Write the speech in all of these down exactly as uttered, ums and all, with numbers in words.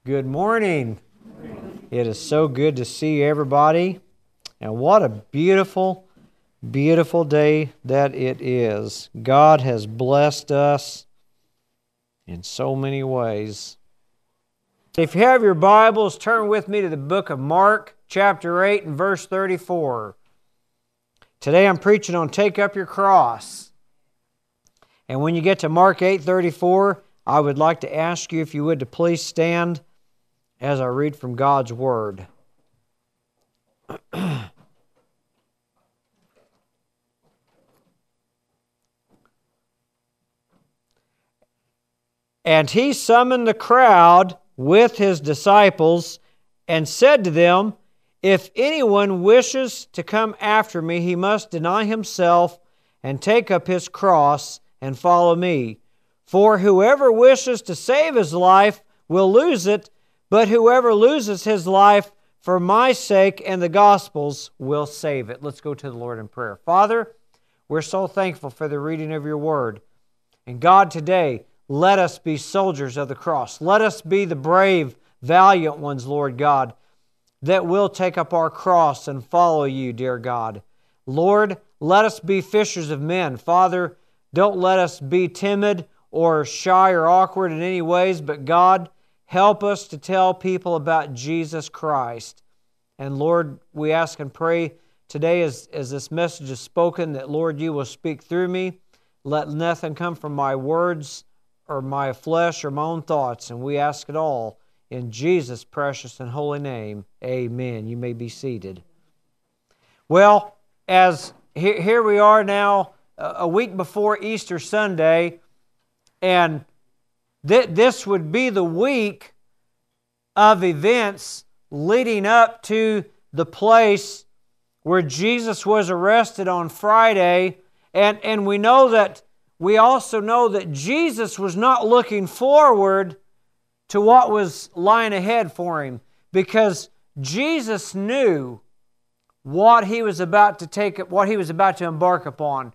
Good morning. It is so good to see everybody. And what a beautiful, beautiful day that it is. God has blessed us in so many ways. If you have your Bibles, turn with me to the book of Mark, chapter eight and verse thirty-four. Today I'm preaching on Take Up Your Cross. And when you get to Mark eight thirty-four, I would like to ask you if you would to please stand as I read from God's Word. And he summoned the crowd with his disciples and said to them, "If anyone wishes to come after me, he must deny himself and take up his cross and follow me. For whoever wishes to save his life will lose it, but whoever loses his life for my sake and the gospel's will save it." Let's go to the Lord in prayer. Father, we're so thankful for the reading of your word. And God, today, let us be soldiers of the cross. Let us be the brave, valiant ones, Lord God, that will take up our cross and follow you, dear God. Lord, let us be fishers of men. Father, don't let us be timid or shy or awkward in any ways, but God, help us to tell people about Jesus Christ. And Lord, we ask and pray today as, as this message is spoken that, Lord, you will speak through me. Let nothing come from my words or my flesh or my own thoughts. And we ask it all in Jesus' precious and holy name. Amen. You may be seated. Well, as here, here we are now, a week before Easter Sunday, and th- this would be the week of events leading up to the place where Jesus was arrested on Friday. And, and we know that, we also know that Jesus was not looking forward to what was lying ahead for him, because Jesus knew what he was about to take, what he was about to embark upon.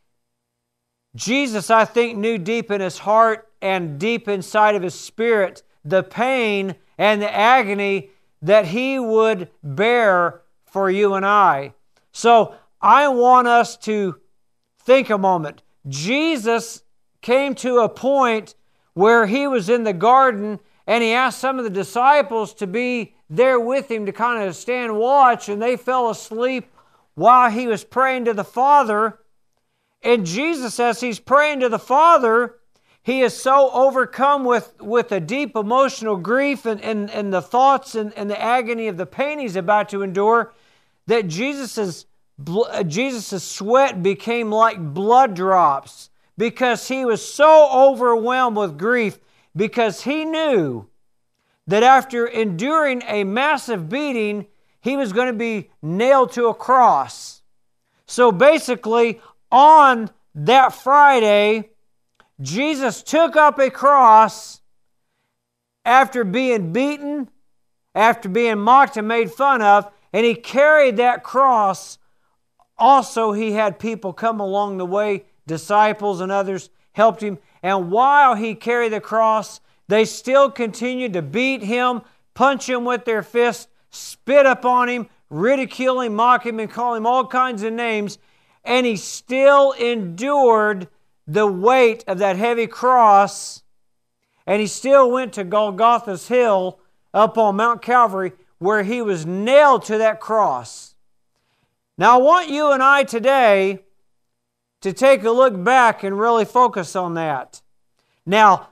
Jesus, I think, knew deep in his heart and deep inside of his spirit the pain and the agony that he would bear for you and I. So I want us to think a moment. Jesus came to a point where he was in the garden and he asked some of the disciples to be there with him to kind of stand watch, and they fell asleep while he was praying to the Father. And Jesus, as he's praying to the Father, he is so overcome with, with a deep emotional grief and, and, and the thoughts and, and the agony of the pain he's about to endure, that Jesus's, Jesus's sweat became like blood drops, because he was so overwhelmed with grief, because he knew that after enduring a massive beating, he was going to be nailed to a cross. So basically, on that Friday, Jesus took up a cross after being beaten, after being mocked and made fun of, and he carried that cross. Also, he had people come along the way, disciples and others helped him. And while he carried the cross, they still continued to beat him, punch him with their fists, spit upon him, ridicule him, mock him, and call him all kinds of names. And he still endured the weight of that heavy cross. And he still went to Golgotha's hill up on Mount Calvary, where he was nailed to that cross. Now I want you and I today to take a look back and really focus on that. Now,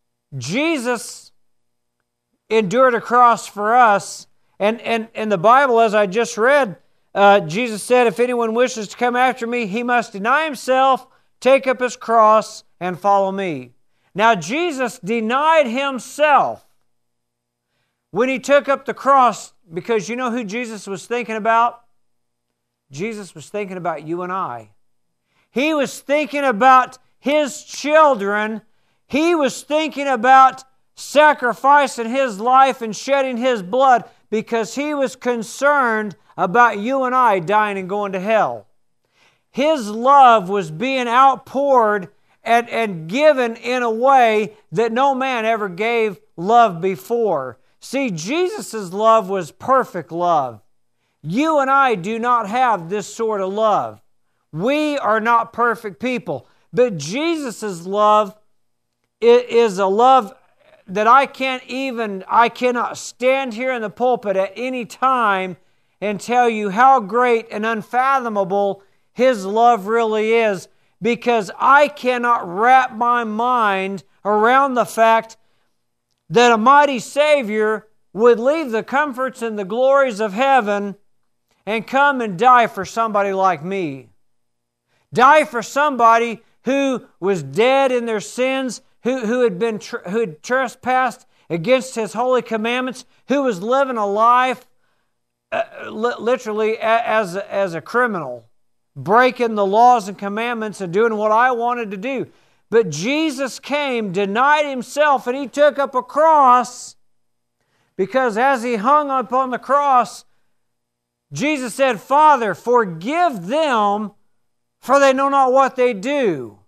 Jesus endured a cross for us. And in and, and the Bible, as I just read, Uh, Jesus said, "If anyone wishes to come after me, he must deny himself, take up his cross, and follow me." Now, Jesus denied himself when he took up the cross, because you know who Jesus was thinking about? Jesus was thinking about you and I. He was thinking about his children. He was thinking about sacrificing his life and shedding his blood, because he was concerned about you and I dying and going to hell. His love was being outpoured and, and given in a way that no man ever gave love before. See, Jesus' love was perfect love. You and I do not have this sort of love. We are not perfect people. But Jesus' love is a love that I can't even, I cannot stand here in the pulpit at any time and tell you how great and unfathomable His love really is, because I cannot wrap my mind around the fact that a mighty Savior would leave the comforts and the glories of heaven and come and die for somebody like me. Die for somebody who was dead in their sins, who, who had been tr- who had trespassed against His holy commandments, who was living a life uh, li- literally as, as a criminal, breaking the laws and commandments and doing what I wanted to do. But Jesus came, denied Himself, and He took up a cross, because as He hung upon the cross, Jesus said, Father, forgive them, for they know not what they do.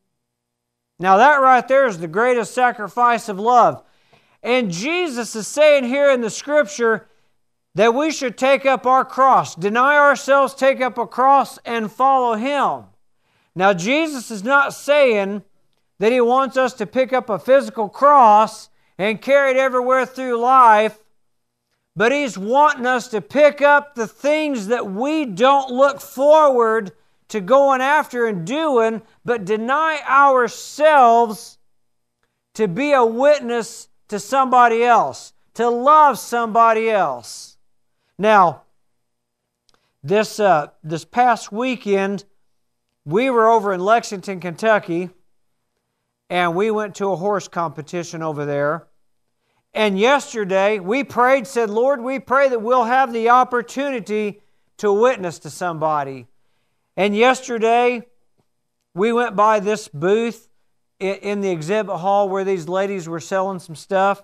Now that right there is the greatest sacrifice of love. And Jesus is saying here in the Scripture that we should take up our cross, deny ourselves, take up a cross, and follow Him. Now Jesus is not saying that He wants us to pick up a physical cross and carry it everywhere through life, but He's wanting us to pick up the things that we don't look forward to going after and doing, but deny ourselves to be a witness to somebody else, to love somebody else. Now, this, uh, this past weekend, we were over in Lexington, Kentucky, and we went to a horse competition over there. And yesterday, we prayed, said, Lord, we pray that we'll have the opportunity to witness to somebody. And yesterday, we went by this booth in the exhibit hall where these ladies were selling some stuff.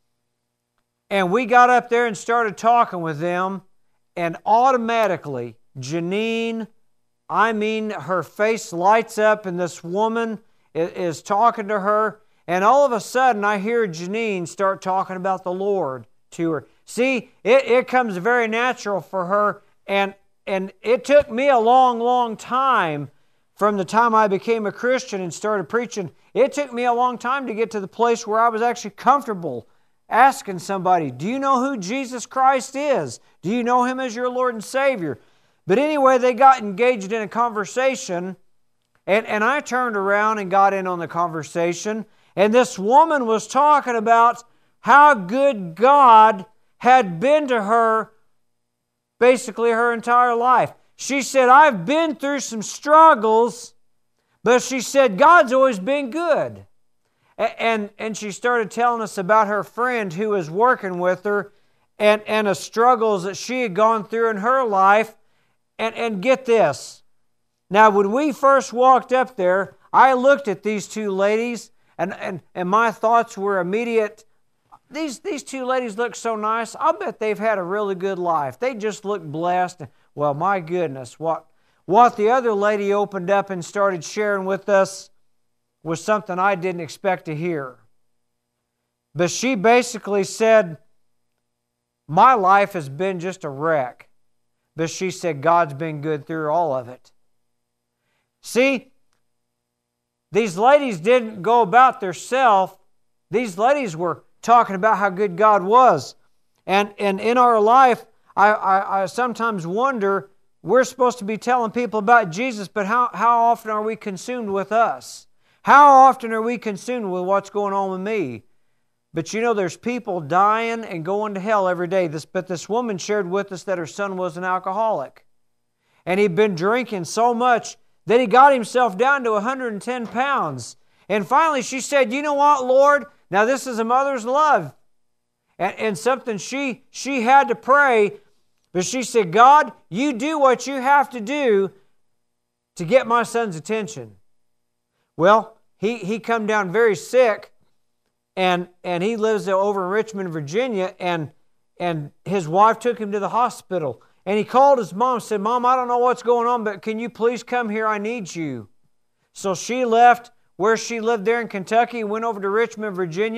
And we got up there and started talking with them. And automatically, Janine, I mean, her face lights up, and this woman is talking to her. And all of a sudden, I hear Janine start talking about the Lord to her. See, it, it comes very natural for her. And, and it took me a long, long time from the time I became a Christian and started preaching. It took me a long time to get to the place where I was actually comfortable asking somebody, do you know who Jesus Christ is? Do you know Him as your Lord and Savior? But anyway, they got engaged in a conversation, and, and I turned around and got in on the conversation. And this woman was talking about how good God had been to her basically her entire life. She said, I've been through some struggles, but she said, God's always been good. And, and she started telling us about her friend who was working with her and, and the struggles that she had gone through in her life. And, and get this. Now, when we first walked up there, I looked at these two ladies, and, and, and my thoughts were immediate. These, these two ladies look so nice. I'll bet they've had a really good life. They just look blessed. Well, my goodness, what, what the other lady opened up and started sharing with us was something I didn't expect to hear. But she basically said, my life has been just a wreck. But she said, God's been good through all of it. See, these ladies didn't go about theirself. These ladies were talking about how good God was. And, and in our life, I, I, I sometimes wonder, we're supposed to be telling people about Jesus, but how, how often are we consumed with us? How often are we consumed with what's going on with me? But you know, there's people dying and going to hell every day. This, but this woman shared with us that her son was an alcoholic. And he'd been drinking so much that he got himself down to one hundred ten pounds. And finally she said, you know what, Lord? Now this is a mother's love. And, and something she, she had to pray. But she said, God, you do what you have to do to get my son's attention. Well, he, he come down very sick. And and he lives over in Richmond, Virginia, and and his wife took him to the hospital. And he called his mom and said, Mom, I don't know what's going on, but can you please come here? I need you. So she left where she lived there in Kentucky and went over to Richmond, Virginia,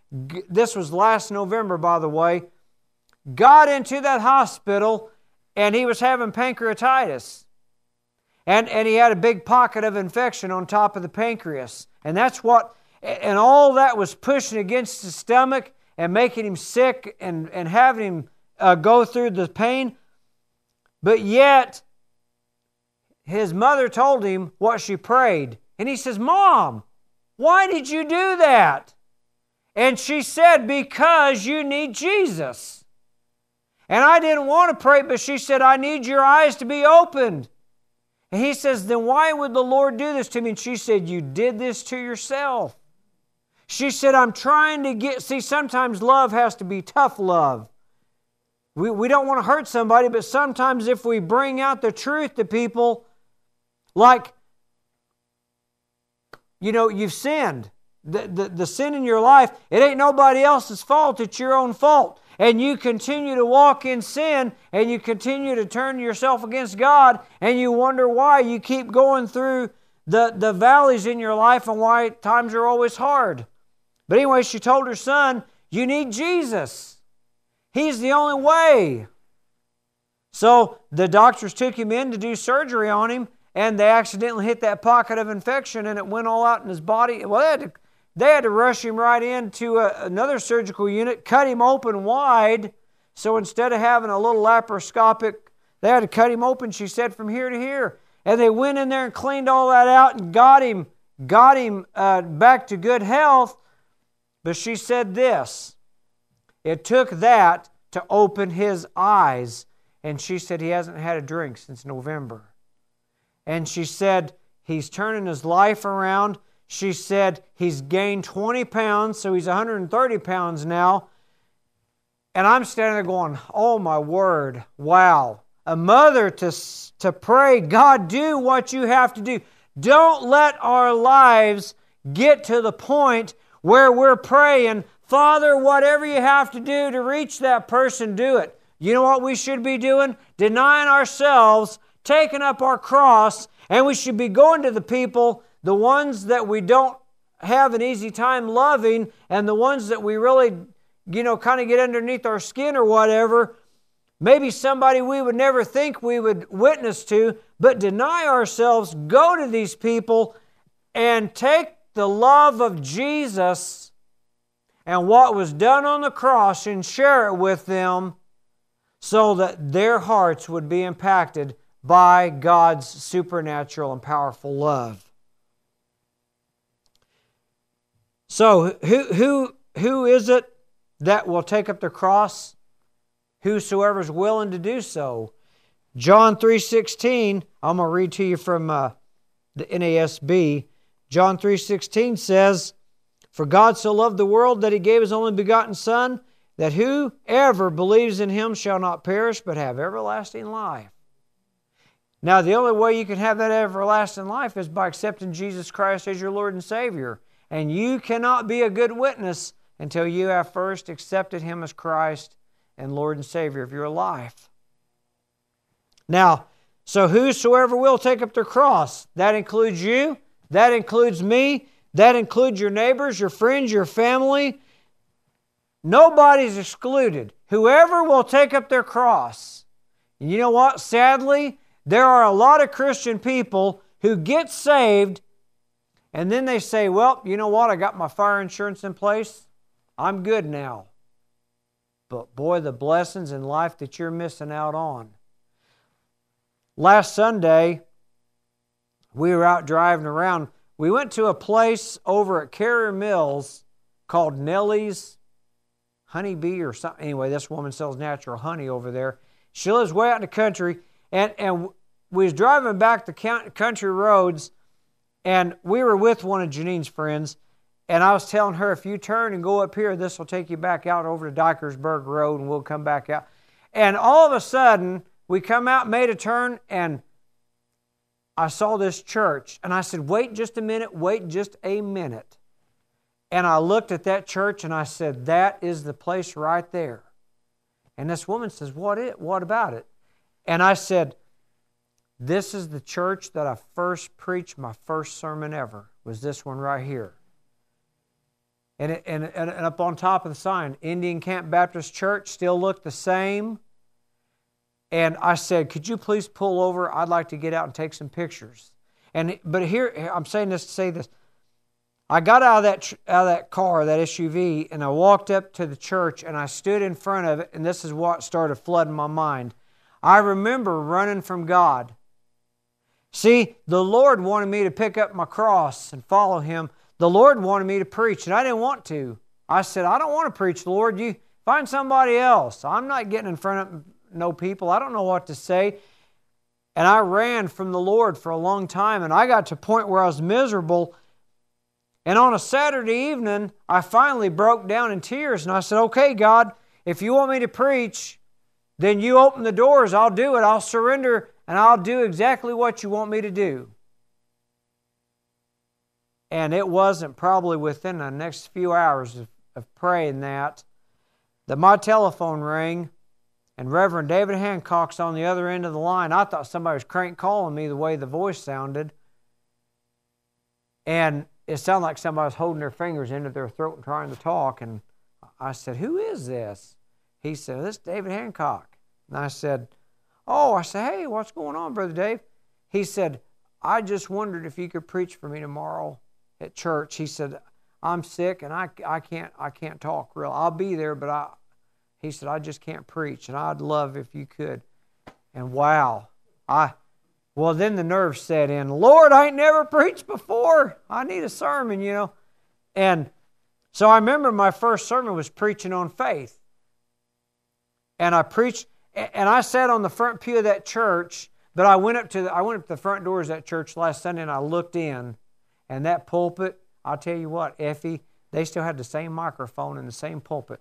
this was last November, by the way, got into that hospital and he was having pancreatitis. And, and he had a big pocket of infection on top of the pancreas. And that's what, and all that was pushing against his stomach and making him sick and, and having him uh, go through the pain. But yet, his mother told him what she prayed. And he says, Mom, why did you do that? And she said, because you need Jesus. And I didn't want to pray, but she said, I need your eyes to be opened. And he says, then why would the Lord do this to me? And she said, you did this to yourself. She said, I'm trying to get... See, sometimes love has to be tough love. We, we don't want to hurt somebody, but sometimes if we bring out the truth to people, like, you know, you've sinned. The, the, the sin in your life, it ain't nobody else's fault, it's your own fault. And you continue to walk in sin, and you continue to turn yourself against God, and you wonder why you keep going through the, the valleys in your life and why times are always hard. But anyway, she told her son, you need Jesus. He's the only way. So the doctors took him in to do surgery on him, and they accidentally hit that pocket of infection, and it went all out in his body. Well, they had to They had to rush him right into a, another surgical unit, cut him open wide. So instead of having a little laparoscopic, they had to cut him open, she said, from here to here. And they went in there and cleaned all that out and got him, got him uh, back to good health. But she said this, it took that to open his eyes. And she said he hasn't had a drink since November. And she said he's turning his life around. She said he's gained twenty pounds, so he's one hundred thirty pounds now. And I'm standing there going, oh my word, wow. A mother to, to pray, God, do what you have to do. Don't let our lives get to the point where we're praying, Father, whatever you have to do to reach that person, do it. You know what we should be doing? Denying ourselves, taking up our cross, and we should be going to the people, the ones that we don't have an easy time loving, and the ones that we really, you know, kind of get underneath our skin or whatever. Maybe somebody we would never think we would witness to, but deny ourselves, go to these people, and take the love of Jesus and what was done on the cross and share it with them so that their hearts would be impacted by God's supernatural and powerful love. So, who, who, who is it that will take up the cross? Whosoever is willing to do so. John three sixteen, I'm going to read to you from uh, the N A S B. John three sixteen says, for God so loved the world that He gave His only begotten Son, that whoever believes in Him shall not perish, but have everlasting life. Now, the only way you can have that everlasting life is by accepting Jesus Christ as your Lord and Savior. And you cannot be a good witness until you have first accepted Him as Christ and Lord and Savior of your life. Now, so whosoever will take up their cross, that includes you, that includes me, that includes your neighbors, your friends, your family. Nobody's excluded. Whoever will take up their cross. And you know what? Sadly, there are a lot of Christian people who get saved and then they say, well, you know what? I got my fire insurance in place. I'm good now. But boy, the blessings in life that you're missing out on. Last Sunday, we were out driving around. We went to a place over at Carrier Mills called Nellie's Honeybee or something. Anyway, this woman sells natural honey over there. She lives way out in the country. And, and we was driving back the country roads, and we were with one of Janine's friends, and I was telling her, if you turn and go up here, this will take you back out over to Dikersburg Road, and we'll come back out. And all of a sudden, we come out, made a turn, and I saw this church. And I said, wait just a minute, wait just a minute. And I looked at that church, and I said, that is the place right there. And this woman says, what it? What about it? And I said, this is the church that I first preached my first sermon ever, was this one right here. And, it, and, and up on top of the sign, Indian Camp Baptist Church, still looked the same. And I said, could you please pull over? I'd like to get out and take some pictures. And But here, I'm saying this to say this. I got out of that out of that car, that S U V, and I walked up to the church, and I stood in front of it, and this is what started flooding my mind. I remember running from God. See, the Lord wanted me to pick up my cross and follow Him. The Lord wanted me to preach, and I didn't want to. I said, I don't want to preach, Lord. You find somebody else. I'm not getting in front of no people. I don't know what to say. And I ran from the Lord for a long time, and I got to a point where I was miserable. And on a Saturday evening, I finally broke down in tears, and I said, okay, God, if you want me to preach, then you open the doors. I'll do it. I'll surrender, and I'll do exactly what you want me to do. And it wasn't probably within the next few hours of, of praying that, that my telephone rang, and Reverend David Hancock's on the other end of the line. I thought somebody was crank calling me the way the voice sounded. And it sounded like somebody was holding their fingers into their throat and trying to talk. And I said, who is this? He said, this is David Hancock. And I said, oh, I said, hey, what's going on, Brother Dave? He said, I just wondered if you could preach for me tomorrow at church. He said, I'm sick and I, I can't I can't talk real. I'll be there, but I he said, I just can't preach, and I'd love if you could. And wow, I well then the nerves set in. Lord, I ain't never preached before. I need a sermon, you know. And so I remember my first sermon was preaching on faith. And I preached, and I sat on the front pew of that church, but I went up to the, I went up to the front doors of that church last Sunday, and I looked in. And that pulpit, I'll tell you what, Effie, they still had the same microphone in the same pulpit.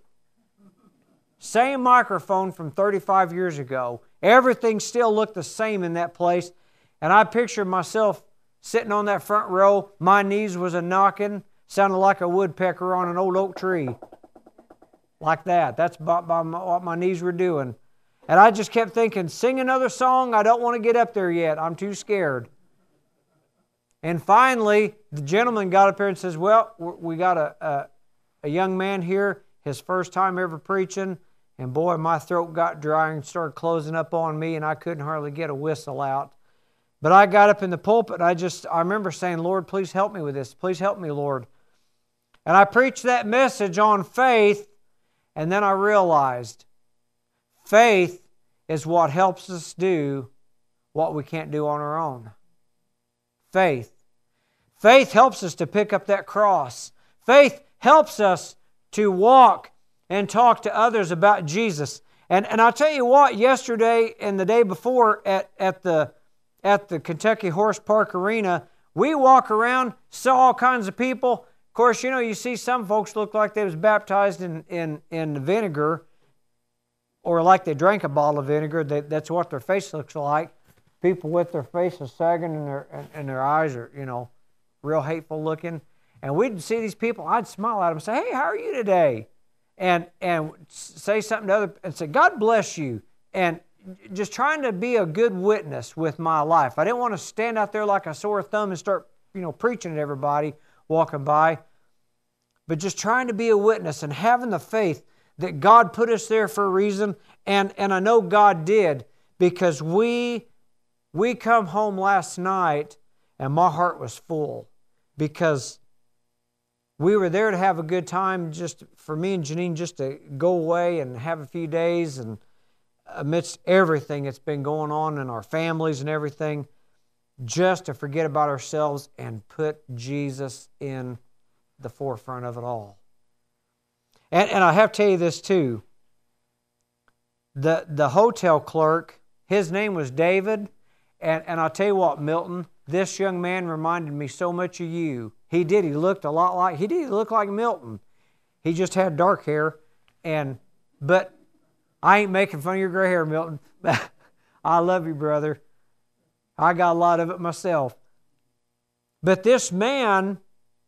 Same microphone from thirty-five years ago. Everything still looked the same in that place. And I pictured myself sitting on that front row. My knees was a-knocking, sounded like a woodpecker on an old oak tree. Like that. That's about what my knees were doing. And I just kept thinking, sing another song? I don't want to get up there yet. I'm too scared. And finally, the gentleman got up there and says, well, we got a, a, a young man here, his first time ever preaching, and boy, my throat got dry and started closing up on me, and I couldn't hardly get a whistle out. But I got up in the pulpit, and I just, I remember saying, Lord, please help me with this. Please help me, Lord. And I preached that message on faith, and then I realized faith is what helps us do what we can't do on our own. Faith. Faith helps us to pick up that cross. Faith helps us to walk and talk to others about Jesus. And, and I'll tell you what, yesterday and the day before at, at, the, at the Kentucky Horse Park Arena, we walk around, saw all kinds of people. Of course, you know, you see some folks look like they was baptized in, in, in vinegar, or like they drank a bottle of vinegar. They, that's what their face looks like. People with their faces sagging and their, and, and their eyes are, you know, real hateful looking. And we'd see these people, I'd smile at them and say, hey, how are you today? And and say something to other, and say, God bless you. And just trying to be a good witness with my life. I didn't want to stand out there like a sore thumb and start, you know, preaching at everybody walking by. But just trying to be a witness and having the faith that God put us there for a reason. And, and I know God did, because we, we come home last night and my heart was full, because we were there to have a good time, just for me and Janine, just to go away and have a few days, and amidst everything that's been going on in our families and everything, just to forget about ourselves and put Jesus in the forefront of it all. And, and I have to tell you this too. The, the hotel clerk, his name was David, and, and I'll tell you what, Milton, this young man reminded me so much of you. He did. He looked a lot like, he did look like Milton. He just had dark hair. And, but I ain't making fun of your gray hair, Milton. I love you, brother. I got a lot of it myself. But this man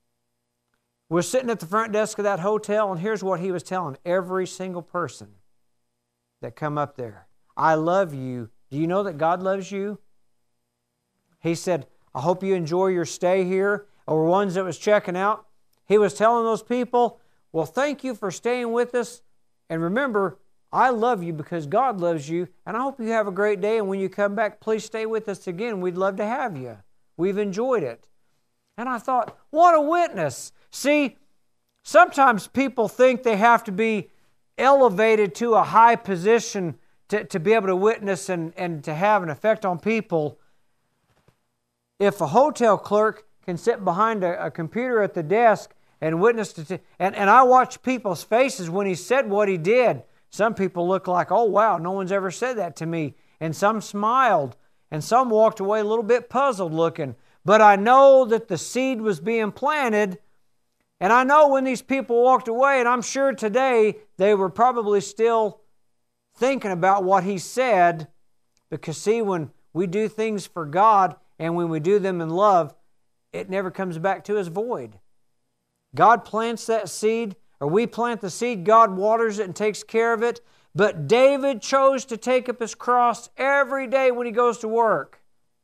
was sitting at the front desk of that hotel, and here's what he was telling every single person that come up there. I love you. Do you know that God loves you? He said, I hope you enjoy your stay here. Or ones that was checking out, He was telling those people, well, thank you for staying with us. And remember, I love you because God loves you. And I hope you have a great day. And when you come back, please stay with us again. We'd love to have you. We've enjoyed it. And I thought, what a witness. See, sometimes people think they have to be elevated to a high position to, to be able to witness and, and to have an effect on people. If a hotel clerk can sit behind a, a computer at the desk and witness to, t- and, and I watched people's faces when he said what he did. Some people look like, oh wow, no one's ever said that to me. And some smiled, and some walked away a little bit puzzled looking. But I know that the seed was being planted, and I know when these people walked away, and I'm sure today they were probably still thinking about what he said, because see, when we do things for God and when we do them in love, it never comes back to us void. God plants that seed, or we plant the seed, God waters it and takes care of it. But David chose to take up his cross every day when he goes to work.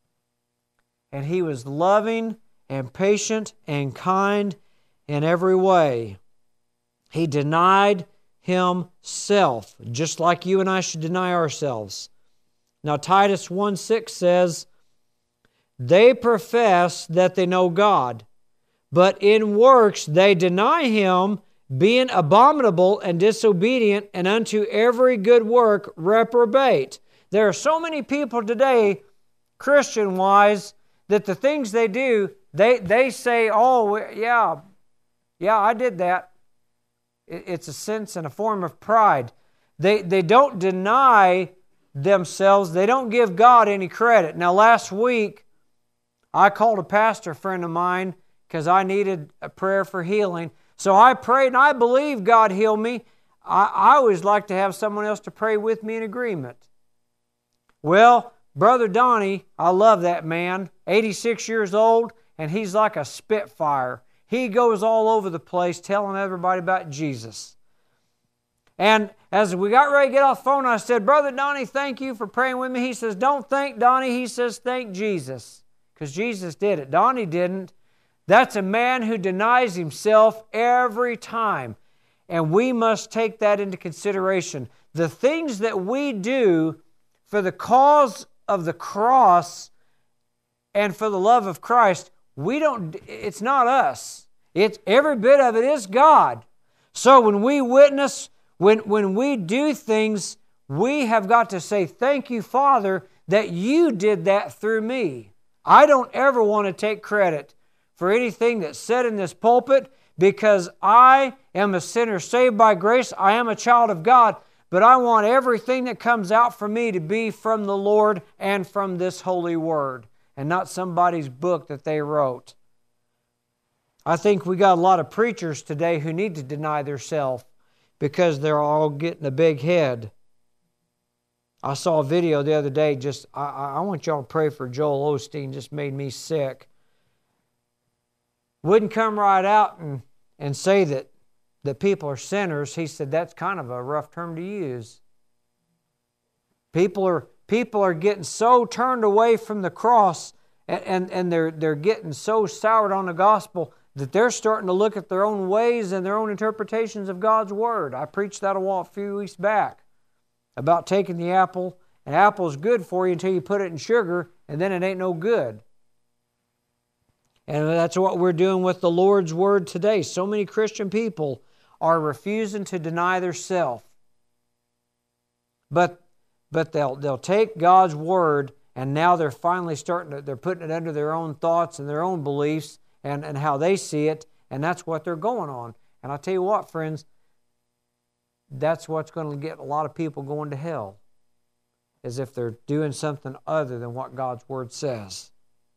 And he was loving and patient and kind in every way. He denied himself, just like you and I should deny ourselves. Now Titus one six says, they profess that they know God, but in works they deny Him, being abominable and disobedient, and unto every good work reprobate. There are so many people today, Christian-wise, that the things they do, they, they say, oh, yeah, yeah, I did that. It's a sense and a form of pride. They, they don't deny themselves. They don't give God any credit. Now, last week, I called a pastor friend of mine because I needed a prayer for healing. So I prayed, and I believe God healed me. I, I always like to have someone else to pray with me in agreement. Well, Brother Donnie, I love that man, eighty-six years old, and he's like a spitfire. He goes all over the place telling everybody about Jesus. And as we got ready to get off the phone, I said, Brother Donnie, thank you for praying with me. He says, don't thank Donnie. He says, thank Jesus. Because Jesus did it. Donnie didn't. That's a man who denies himself every time. And we must take that into consideration. The things that we do for the cause of the cross and for the love of Christ, we don't, it's not us. It's every bit of it is God. So when we witness, when, when we do things, we have got to say, thank you, Father, that you did that through me. I don't ever want to take credit for anything that's said in this pulpit, because I am a sinner saved by grace. I am a child of God, but I want everything that comes out from me to be from the Lord and from this holy word, and not somebody's book that they wrote. I think we got a lot of preachers today who need to deny themselves because they're all getting a big head. I saw a video the other day, just, I, I want y'all to pray for Joel Osteen, just made me sick. Wouldn't come right out and, and say that, that people are sinners. He said that's kind of a rough term to use. People are, people are getting so turned away from the cross, and, and, and they're, they're getting so soured on the gospel that they're starting to look at their own ways and their own interpretations of God's Word. I preached that a, while, a few weeks back about taking the apple. An apple is good for you until you put it in sugar, and then it ain't no good. And that's what we're doing with the Lord's Word today. So many Christian people are refusing to deny theirself. But but they'll they'll take God's Word, and now they're finally starting to, they're putting it under their own thoughts and their own beliefs and, and how they see it, and that's what they're going on. And I'll tell you what, friends, that's what's going to get a lot of people going to hell, is if they're doing something other than what God's Word says.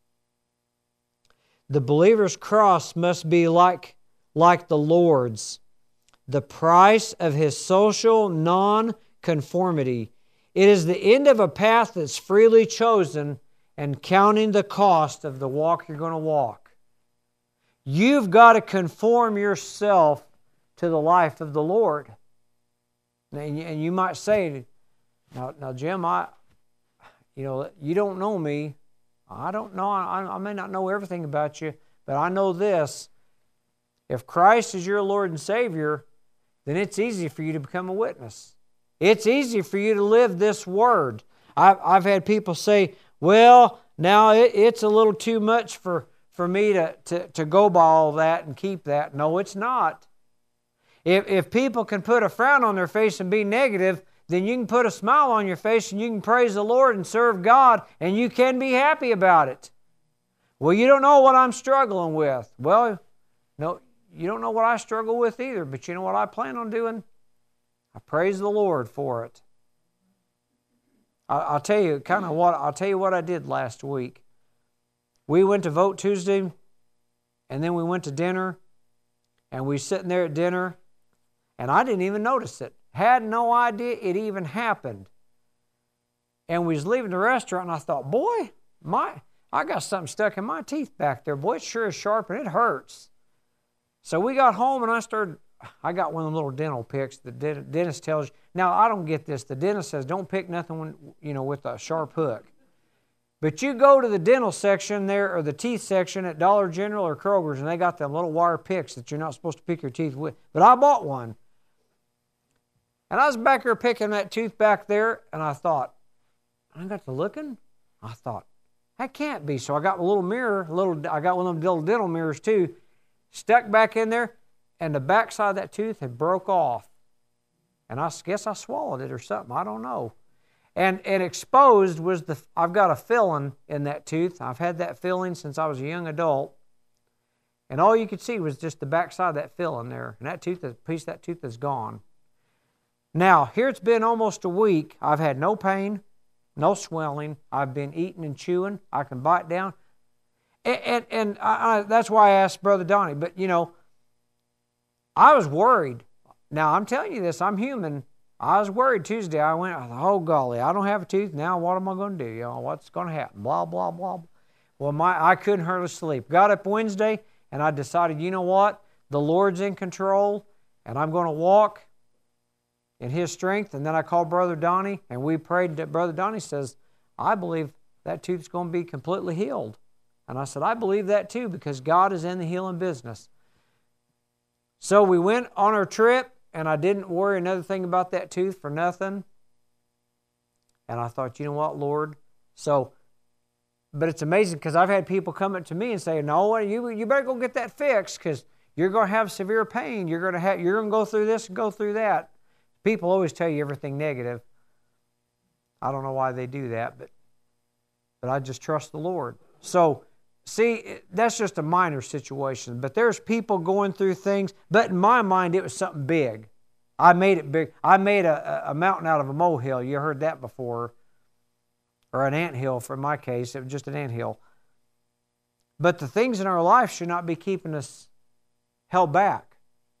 The believer's cross must be like, like the Lord's, the price of his social non-conformity. It is the end of a path that's freely chosen and counting the cost of the walk you're going to walk. You've got to conform yourself to the life of the Lord. And you might say, now, now Jim, I, you know, you don't know me. I don't know. I, I may not know everything about you, but I know this. if Christ is your Lord and Savior, then it's easy for you to become a witness. It's easy for you to live this Word. I've, I've had people say, well, now it, it's a little too much for, for me to, to, to go by all that and keep that. No, it's not. If, if people can put a frown on their face and be negative, then you can put a smile on your face and you can praise the Lord and serve God, and you can be happy about it. Well, you don't know what I'm struggling with. Well, no, you don't know what I struggle with either, but you know what I plan on doing? I praise the Lord for it. I, I'll tell you kind of what I'll tell you what I did last week. We went to Vote Tuesday, and then we went to dinner, and we were sitting there at dinner, and I didn't even notice it. Had no idea it even happened. And we was leaving the restaurant, and I thought, boy, my I got something stuck in my teeth back there. Boy, it sure is sharp, and it hurts. So we got home, and I started, I got one of them little dental picks. The dentist tells you. Now, I don't get this. The dentist says, don't pick nothing when, you know, with a sharp hook. But you go to the dental section there, or the teeth section at Dollar General or Kroger's, and they got them little wire picks that you're not supposed to pick your teeth with. But I bought one. And I was back there picking that tooth back there, and I thought, I got to looking. I thought, that can't be. So I got a little mirror, a little. I got one of them little dental mirrors too, stuck back in there, and the back side of that tooth had broke off. And I guess I swallowed it or something. I don't know. And and exposed was the. I've got a filling in that tooth. I've had that filling since I was a young adult. And all you could see was just the back side of that filling there. And that tooth, a piece of that tooth is gone. Now, here it's been almost a week. I've had no pain, no swelling. I've been eating and chewing. I can bite down. And, and, and I, I, that's why I asked Brother Donnie. But, you know, I was worried. Now, I'm telling you this. I'm human. I was worried Tuesday. I went, I thought, oh, golly, I don't have a tooth. Now what am I going to do? You know, what's going to happen? Blah, blah, blah. Well, my I couldn't hardly sleep. Got up Wednesday, and I decided, you know what? The Lord's in control, and I'm going to walk in His strength. And then I called Brother Donnie, and we prayed. That Brother Donnie says, I believe that tooth's going to be completely healed. And I said, I believe that too, because God is in the healing business. So we went on our trip, and I didn't worry another thing about that tooth for nothing. And I thought, you know what, Lord? So, but it's amazing because I've had people come up to me and say, no, you, you better go get that fixed because you're going to have severe pain. You're going to have, you're going to go through this and go through that. People always tell you everything negative. I don't know why they do that, but but I just trust the Lord. So, see, that's just a minor situation. But there's people going through things. But in my mind, it was something big. I made it big. I made a, a mountain out of a molehill. You heard that before. Or an anthill, for my case. It was just an anthill. But the things in our life should not be keeping us held back.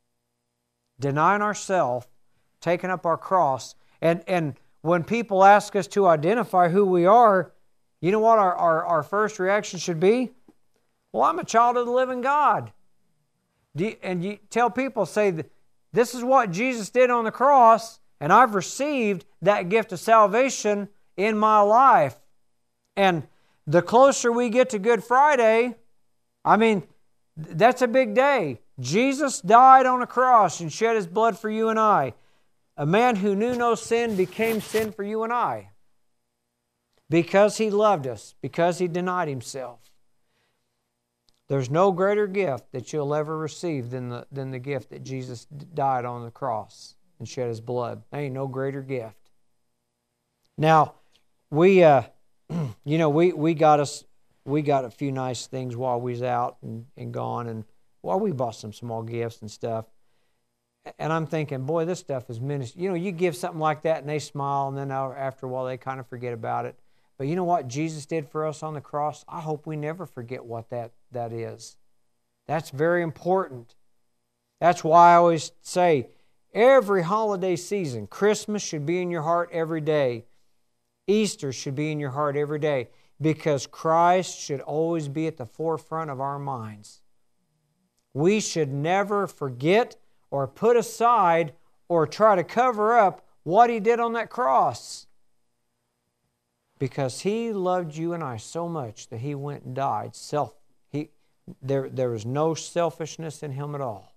Denying ourselves, taking up our cross. And, and when people ask us to identify who we are, you know what our, our, our first reaction should be? Well, I'm a child of the living God. Do you, and you tell people, say, this is what Jesus did on the cross, and I've received that gift of salvation in my life. And the closer we get to Good Friday, I mean, that's a big day. Jesus died on a cross and shed His blood for you and I. A man who knew no sin became sin for you and I. Because He loved us, because He denied Himself. There's no greater gift that you'll ever receive than the, than the gift that Jesus died on the cross and shed His blood. There ain't no greater gift. Now, we, uh, you know, we, we got us, we got a few nice things while we was out and, and gone, and well, we bought some small gifts and stuff. And I'm thinking, boy, this stuff is ministry. You know, you give something like that and they smile, and then after a while they kind of forget about it. But you know what Jesus did for us on the cross? I hope we never forget what that, that is. That's very important. That's why I always say, every holiday season, Christmas should be in your heart every day. Easter should be in your heart every day, because Christ should always be at the forefront of our minds. We should never forget or put aside or try to cover up what He did on that cross. Because He loved you and I so much that He went and died. Self, he, There, there was no selfishness in him at all.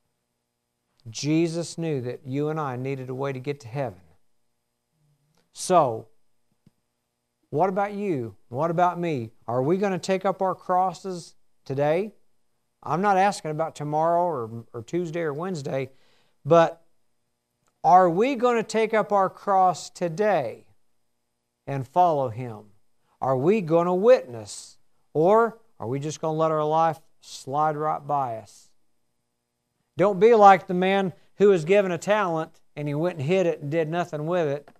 Jesus knew that you and I needed a way to get to heaven. So, what about you? What about me? Are we going to take up our crosses today? I'm not asking about tomorrow or, or Tuesday or Wednesday, but are we going to take up our cross today and follow Him? Are we going to witness? Or are we just going to let our life slide right by us? Don't be like the man who was given a talent and he went and hid it and did nothing with it.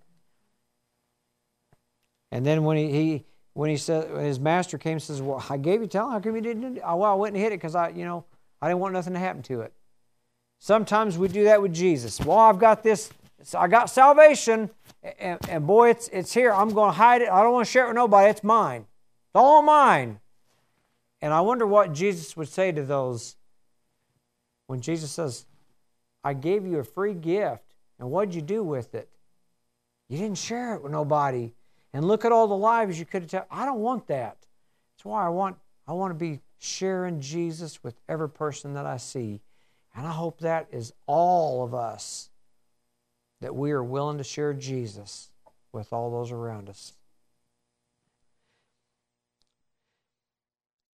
And then when he, he when he said when his master came and says, "Well, I gave you talent. How come you didn't?" Oh, well, I went and hid it because I, you know, I didn't want nothing to happen to it. Sometimes we do that with Jesus. Well, I've got this. I got salvation, and, and boy, it's it's here. I'm going to hide it. I don't want to share it with nobody. It's mine. It's all mine. And I wonder what Jesus would say to those when Jesus says, "I gave you a free gift, and what did you do with it? You didn't share it with nobody. And look at all the lives you could have taken." I don't want that. That's why I want I want to be sharing Jesus with every person that I see. And I hope that is all of us, that we are willing to share Jesus with all those around us.